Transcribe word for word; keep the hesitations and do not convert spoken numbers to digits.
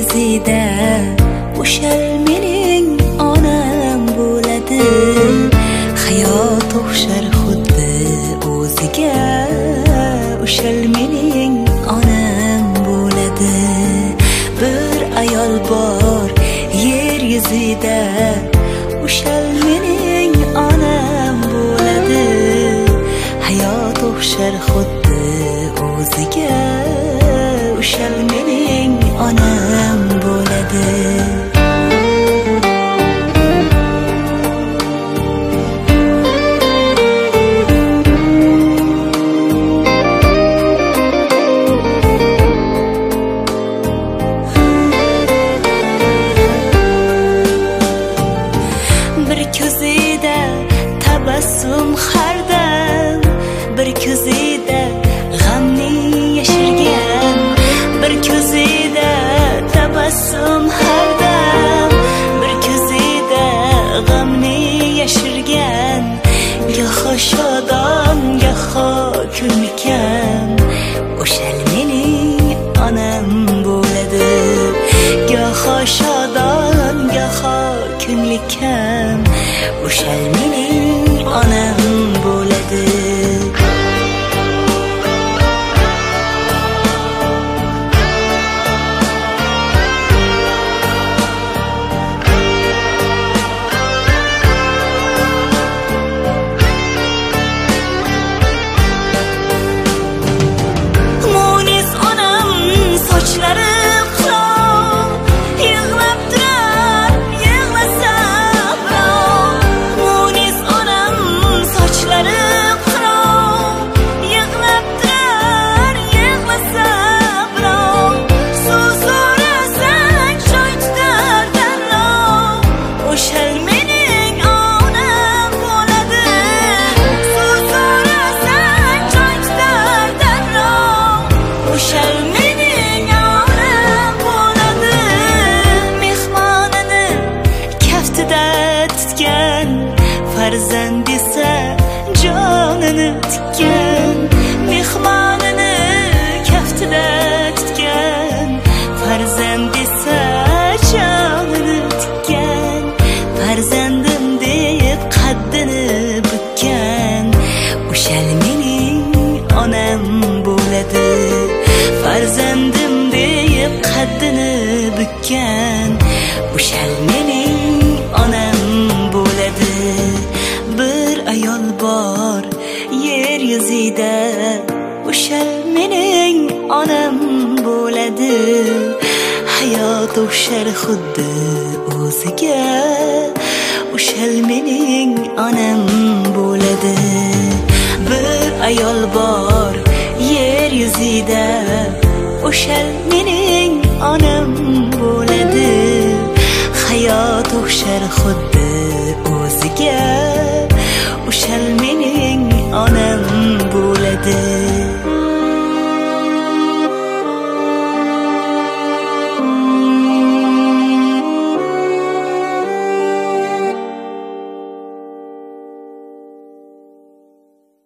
yuzida o'shal mening onam bo'ladi. Hayot o'xshar xuddi o'ziga, o'shal mening onam bo'ladi. Bir ayol bor yer yuzida, o'shal mening onam bo'ladi. Hayot o'xshar xuddi o'ziga, o'shal mening onam bo'ladi. Bir ko'zida tabassum hardam, bir ko'zida g'amni yashirgan. Bir ko'zida tabassum hardam, bir ko'zida g'amni yashirgan. Goho shodon, goho kulkan, o'shal mening onam bo'ladi. Goho shodon, goho kulkan, o'shal mening onam bo'ladi. Munis onam sochlari qirov, yig'lab turar yig'lasa birov. Munis onam sochlari qirov, yig'lab turar yig'lasa birov. Suv so'rasang joy tutar darrov, o'shal mening onam bo'ladi. Suv so'rasang joy tutar darrov, o'shal mening onam bo'ladi. Mehmonini kaftida tutgan, farzand esa jonini tikkan. Mehmonini kaftida tutgan, farzand esa jonini tikkan. Farzandim deb qaddini bukkan, o'shal mening onam bo'ladi. Farzandim deb qaddini bukkan, o'shal mening onam bo'ladi. Bir ayol bor yer yuzida, o'shal mening onam bo'ladi. Hayot o'xshar xuddi o'ziga, o'shal mening onam bo'ladi. Bir ayol bor yer yuzida, o'shal mening onam bo'ladi. Hayot o'xshar xuddi